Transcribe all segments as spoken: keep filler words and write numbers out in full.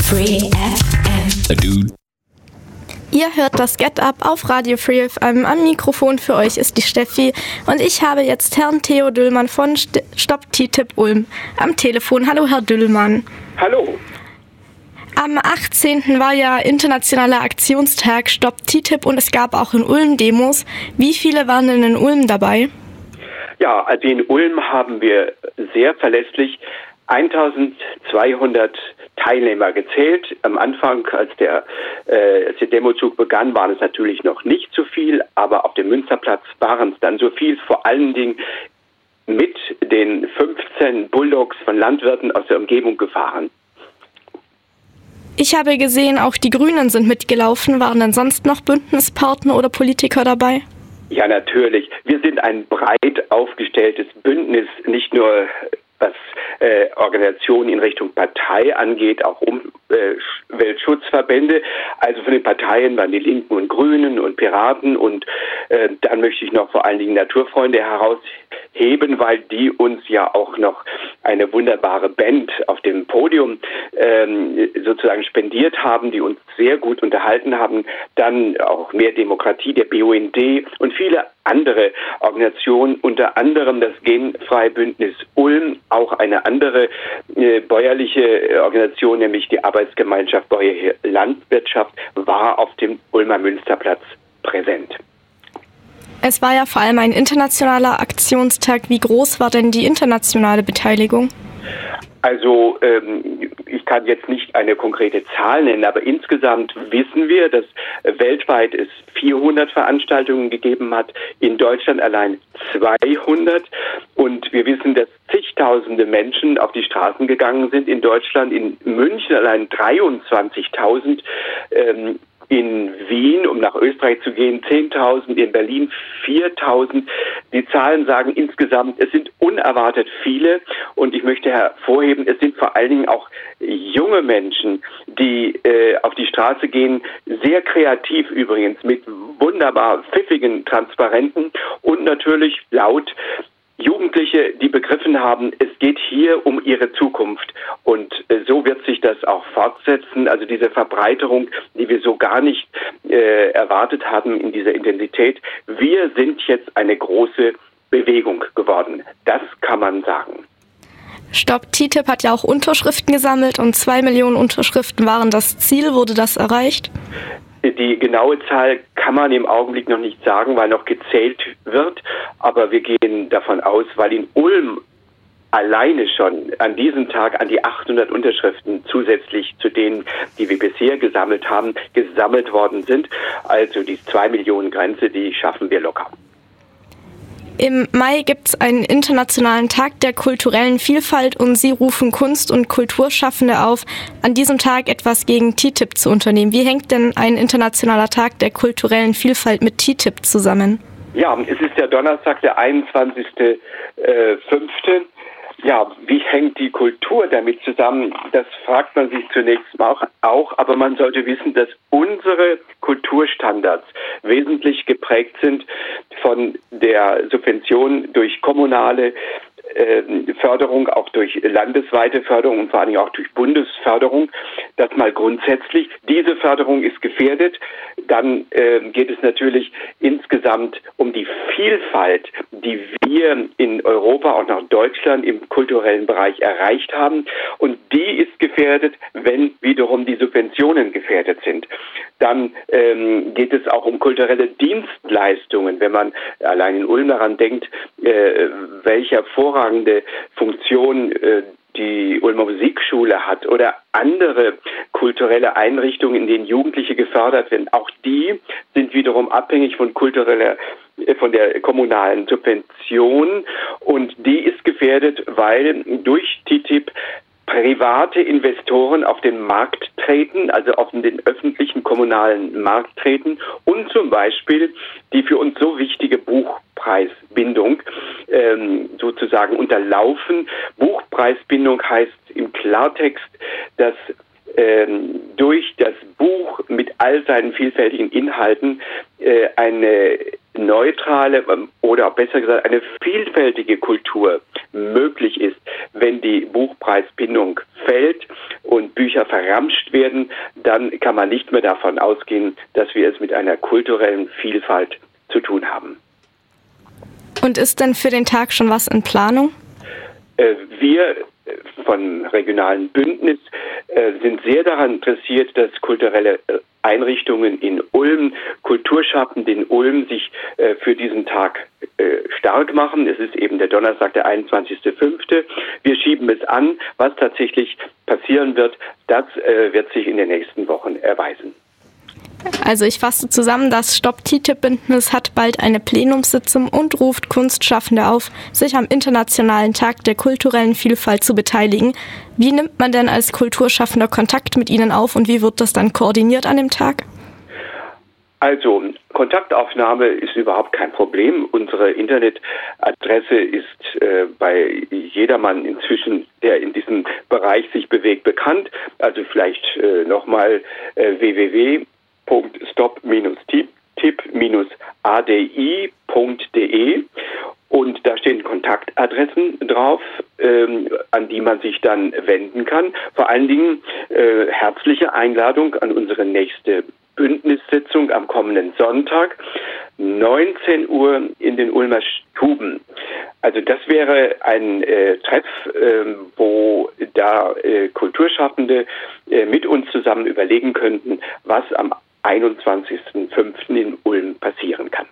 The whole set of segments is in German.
Free F M. Dude. Ihr hört das Get Up auf Radio Free F M. Am Mikrofon für euch ist die Steffi und ich habe jetzt Herrn Theo Düllmann von St- Stopp T T I P Ulm am Telefon. Hallo, Herr Düllmann. Hallo. Am achtzehnten war ja internationaler Aktionstag Stopp T T I P und es gab auch in Ulm Demos. Wie viele waren denn in Ulm dabei? Ja, also in Ulm haben wir sehr verlässlich eintausendzweihundert Teilnehmer gezählt. Am Anfang, als der, äh, als der Demozug begann, waren es natürlich noch nicht so viel, aber auf dem Münsterplatz waren es dann so viel, vor allen Dingen mit den fünfzehn Bulldogs von Landwirten aus der Umgebung gefahren. Ich habe gesehen, auch die Grünen sind mitgelaufen. Waren denn sonst noch Bündnispartner oder Politiker dabei? Ja, natürlich. Wir sind ein breit aufgestelltes Bündnis, nicht nur was äh, Organisationen in Richtung Partei angeht, auch Umweltschutzverbände. Also von den Parteien waren die Linken und Grünen und Piraten und äh, dann möchte ich noch vor allen Dingen Naturfreunde herausheben, weil die uns ja auch noch eine wunderbare Band auf dem Podium ähm, sozusagen spendiert haben, die uns sehr gut unterhalten haben. Dann auch Mehr Demokratie, der B U N D und viele andere Organisationen, unter anderem das Genfreie Bündnis Ulm, auch eine andere äh, bäuerliche Organisation, nämlich die Arbeitsgemeinschaft Bäuerliche Landwirtschaft, war auf dem Ulmer Münsterplatz präsent. Es war ja vor allem ein internationaler Aktionstag. Wie groß war denn die internationale Beteiligung? Also ähm, ich kann jetzt nicht eine konkrete Zahl nennen, aber insgesamt wissen wir, dass weltweit es vierhundert Veranstaltungen gegeben hat, in Deutschland allein zweihundert und wir wissen, dass zigtausende Menschen auf die Straßen gegangen sind in Deutschland, in München allein dreiundzwanzigtausend, ähm, in Wien, um nach Österreich zu gehen, zehntausend, in Berlin viertausend. Die Zahlen sagen insgesamt, es sind unerwartet viele und ich möchte hervorheben, es sind vor allen Dingen auch junge Menschen, die äh, auf die Straße gehen, sehr kreativ übrigens, mit wunderbar pfiffigen Transparenten und natürlich laut Jugendliche, die begriffen haben, es geht hier um ihre Zukunft und äh, so wird sich das auch fortsetzen. Also diese Verbreiterung, die wir so gar nicht äh, erwartet haben in dieser Intensität. Wir sind jetzt eine große Bewegung geworden. Das kann man sagen. Stopp T T I P hat ja auch Unterschriften gesammelt und zwei Millionen Unterschriften waren das Ziel. Wurde das erreicht? Die genaue Zahl kann man im Augenblick noch nicht sagen, weil noch gezählt wird. Aber wir gehen davon aus, weil in Ulm alleine schon an diesem Tag an die achthundert Unterschriften zusätzlich zu denen, die wir bisher gesammelt haben, gesammelt worden sind. Also die zwei Millionen Grenze, die schaffen wir locker. Im Mai gibt es einen internationalen Tag der kulturellen Vielfalt und Sie rufen Kunst- und Kulturschaffende auf, an diesem Tag etwas gegen T T I P zu unternehmen. Wie hängt denn ein internationaler Tag der kulturellen Vielfalt mit T T I P zusammen? Ja, es ist der Donnerstag, der einundzwanzigster fünfte Ja, wie hängt die Kultur damit zusammen? Das fragt man sich zunächst auch, auch, aber man sollte wissen, dass unsere Kulturstandards wesentlich geprägt sind von der Subvention durch kommunale äh, Förderung, auch durch landesweite Förderung und vor allem auch durch Bundesförderung. Das mal grundsätzlich. Diese Förderung ist gefährdet. Dann äh, geht es natürlich insgesamt um die Vielfalt, die wir in Europa und auch Deutschland im kulturellen Bereich erreicht haben. Und die ist gefährdet, wenn wiederum die Subventionen gefährdet sind. Dann ähm, geht es auch um kulturelle Dienstleistungen, wenn man allein in Ulm daran denkt, äh, welche hervorragende Funktion äh, die Ulmer Musikschule hat oder andere kulturelle Einrichtungen, in denen Jugendliche gefördert werden. Auch die sind wiederum abhängig von kultureller, von der kommunalen Subvention und die ist gefährdet, weil durch T T I P private Investoren auf den Markt treten, also auf den öffentlichen kommunalen Markt treten und zum Beispiel die für uns so wichtige Buchpreisbindung ähm, sozusagen unterlaufen. Buchpreisbindung heißt im Klartext, dass ähm, durch das Buch mit all seinen vielfältigen Inhalten äh, eine neutrale oder besser gesagt eine vielfältige Kultur möglich ist, wenn die Buchpreisbindung fällt und Bücher verramscht werden, dann kann man nicht mehr davon ausgehen, dass wir es mit einer kulturellen Vielfalt zu tun haben. Und ist denn für den Tag schon was in Planung? Äh, wir von regionalen Bündnis äh, sind sehr daran interessiert, dass kulturelle äh, Einrichtungen in Ulm, Kulturschaffende in Ulm sich äh, für diesen Tag äh, stark machen. Es ist eben der Donnerstag, der einundzwanzigster fünfte Wir schieben es an. Was tatsächlich passieren wird, das äh, wird sich in den nächsten Wochen erweisen. Also ich fasse zusammen, das Stopp-T T I P-Bündnis hat bald eine Plenumssitzung und ruft Kunstschaffende auf, sich am Internationalen Tag der kulturellen Vielfalt zu beteiligen. Wie nimmt man denn als Kulturschaffender Kontakt mit ihnen auf und wie wird das dann koordiniert an dem Tag? Also, Kontaktaufnahme ist überhaupt kein Problem. Unsere Internetadresse ist äh, bei jedermann inzwischen, der in diesem Bereich sich bewegt, bekannt. Also vielleicht äh, nochmal äh, w w w punkt stop T I P A D I punkt d e und da stehen Kontaktadressen drauf, ähm, an die man sich dann wenden kann. Vor allen Dingen äh, herzliche Einladung an unsere nächste Bündnissitzung am kommenden Sonntag, neunzehn Uhr in den Ulmer Stuben. Also das wäre ein äh, Treff, äh, wo da äh, Kulturschaffende äh, mit uns zusammen überlegen könnten, was am einundzwanzigsten fünften in Ulm passieren kann.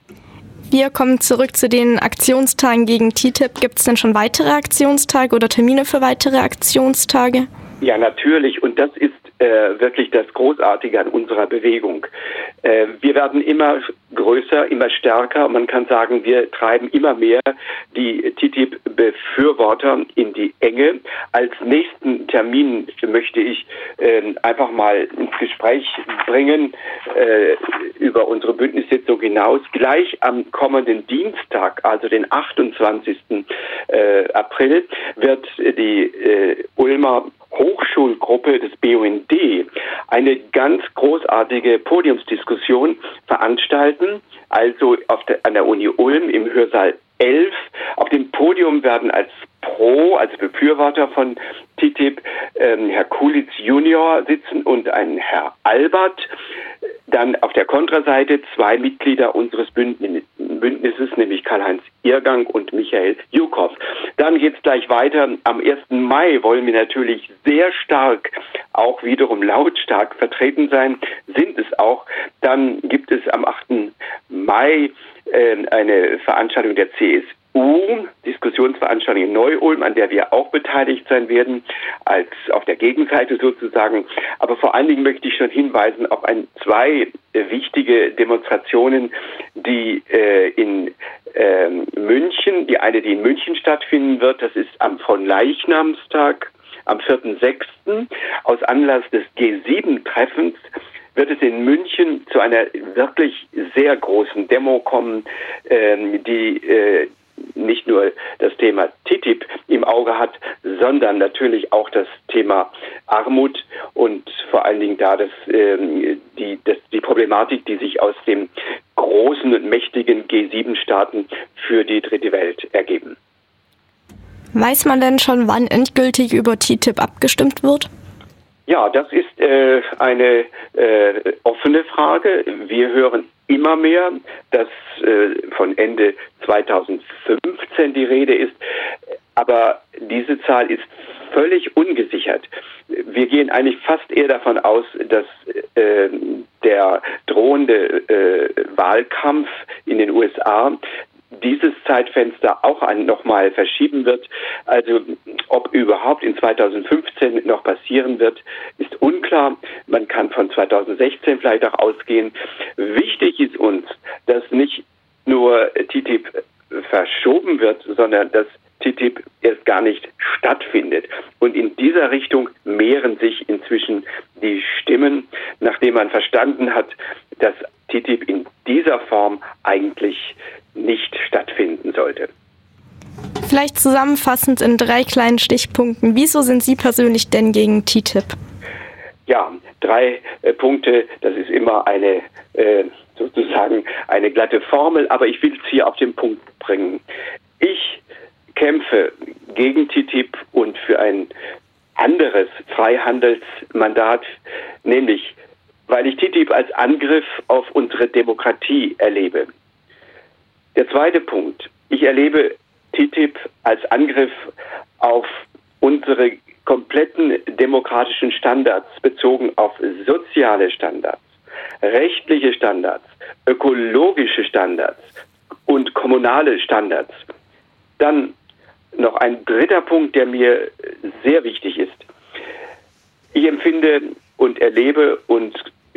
Wir kommen zurück zu den Aktionstagen gegen T T I P. Gibt es denn schon weitere Aktionstage oder Termine für weitere Aktionstage? Ja, natürlich. Und das ist äh, wirklich das Großartige an unserer Bewegung. Äh, wir werden immer größer, immer stärker. Man kann sagen, wir treiben immer mehr die T T I P-Befürworter in die Enge. Als nächsten Termin möchte ich äh, einfach mal ins Gespräch bringen äh, über unsere Bündnissitzung hinaus. Gleich am kommenden Dienstag, also den achtundzwanzigsten Äh, April, wird die äh, Ulmer Hochschulgruppe des B U N D eine ganz großartige Podiumsdiskussion veranstalten, also auf der, an der Uni Ulm im Hörsaal elf. Auf dem Podium werden als Pro, als Befürworter von T T I P, ähm, Herr Kulitz Junior sitzen und ein Herr Albert. Dann auf der Kontraseite zwei Mitglieder unseres Bündnisses, nämlich Karl-Heinz Irrgang und Michael Jukow. Dann geht es gleich weiter. Am ersten Mai wollen wir natürlich sehr stark, auch wiederum lautstark vertreten sein, sind es auch. Dann gibt es am achten Mai äh, eine Veranstaltung der C S U, Diskussionsveranstaltung in Neu-Ulm, an der wir auch beteiligt sein werden, als auf der Gegenseite sozusagen. Aber vor allen Dingen möchte ich schon hinweisen auf ein, zwei äh, wichtige Demonstrationen, die äh, in äh, München, die eine, die in München stattfinden wird, das ist am Fronleichnamstag, am vierten sechsten Aus Anlass des G sieben Treffens wird es in München zu einer wirklich sehr großen Demo kommen, ähm, die äh, nicht nur das Thema T T I P im Auge hat, sondern natürlich auch das Thema Armut und vor allen Dingen da das, ähm, die, das, die Problematik, die sich aus dem großen und mächtigen G sieben Staaten für die dritte Welt ergeben. Weiß man denn schon, wann endgültig über T T I P abgestimmt wird? Ja, das ist äh, eine äh, offene Frage. Wir hören immer mehr, dass äh, von Ende zweitausendfünfzehn die Rede ist. Aber diese Zahl ist völlig ungesichert. Wir gehen eigentlich fast eher davon aus, dass äh, der drohende äh, Wahlkampf in den U S A dieses Zeitfenster auch nochmal verschieben wird. Also ob überhaupt in zweitausendfünfzehn noch passieren wird, ist unklar. Man kann von zweitausendsechzehn vielleicht auch ausgehen. Wichtig ist uns, dass nicht nur T T I P verschoben wird, sondern dass T T I P erst gar nicht stattfindet. Und in dieser Richtung mehren sich inzwischen die Stimmen, nachdem man verstanden hat, dass T T I P in dieser Form eigentlich nicht stattfinden sollte. Vielleicht zusammenfassend in drei kleinen Stichpunkten. Wieso sind Sie persönlich denn gegen T T I P? Ja, drei äh, Punkte, das ist immer eine äh, sozusagen eine glatte Formel, aber ich will es hier auf den Punkt bringen. Ich kämpfe gegen T T I P und für ein anderes Freihandelsmandat, nämlich weil ich T T I P als Angriff auf unsere Demokratie erlebe. Der zweite Punkt, ich erlebe T T I P als Angriff auf unsere kompletten demokratischen Standards bezogen auf soziale Standards, rechtliche Standards, ökologische Standards und kommunale Standards. Dann noch ein dritter Punkt, der mir sehr wichtig ist. Ich empfinde und erlebe und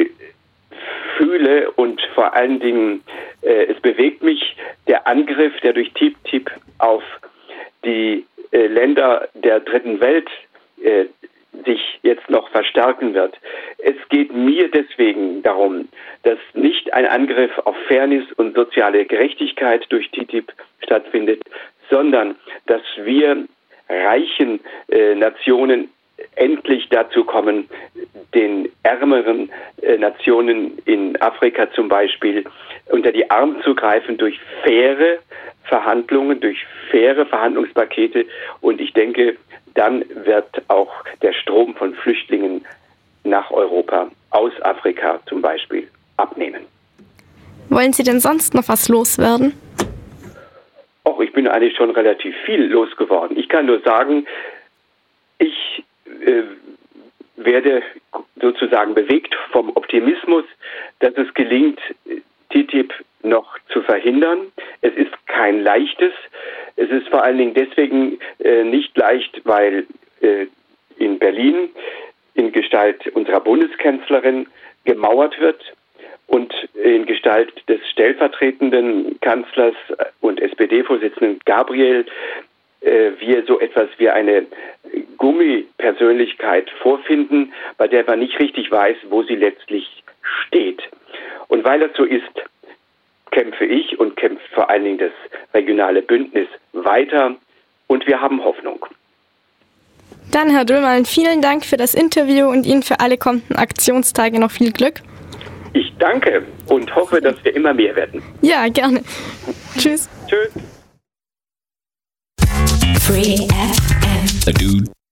fühle und vor allen Dingen äh, es bewegt mich der Angriff, der durch T T I P auf die äh, Länder der dritten Welt äh, sich jetzt noch verstärken wird. Es geht mir deswegen darum, dass nicht ein Angriff auf Fairness und soziale Gerechtigkeit durch T T I P stattfindet, sondern dass wir reichen äh, Nationen endlich dazu kommen, den ärmeren äh, Nationen in Afrika zum Beispiel unter die Arme zu greifen durch faire Verhandlungen, durch faire Verhandlungspakete. Und ich denke, dann wird auch der Strom von Flüchtlingen nach Europa, aus Afrika zum Beispiel, abnehmen. Wollen Sie denn sonst noch was loswerden? Och, ich bin eigentlich schon relativ viel losgeworden. Ich kann nur sagen, ich äh, werde sozusagen bewegt vom Optimismus, dass es gelingt, T T I P noch zu verhindern. Es ist kein leichtes. Es ist vor allen Dingen deswegen äh, nicht leicht, weil äh, in Berlin in Gestalt unserer Bundeskanzlerin gemauert wird und in Gestalt des stellvertretenden Kanzlers und S P D-Vorsitzenden Gabriel äh, wir so etwas wie eine Gummipersönlichkeit vorfinden, bei der man nicht richtig weiß, wo sie letztlich steht. Und weil das so ist, kämpfe ich und kämpft vor allen Dingen das regionale Bündnis weiter und wir haben Hoffnung. Dann, Herr Döllmann, vielen Dank für das Interview und Ihnen für alle kommenden Aktionstage noch viel Glück. Ich danke und hoffe, dass wir immer mehr werden. Ja, gerne. Tschüss. Tschüss. Free F M. The Dude.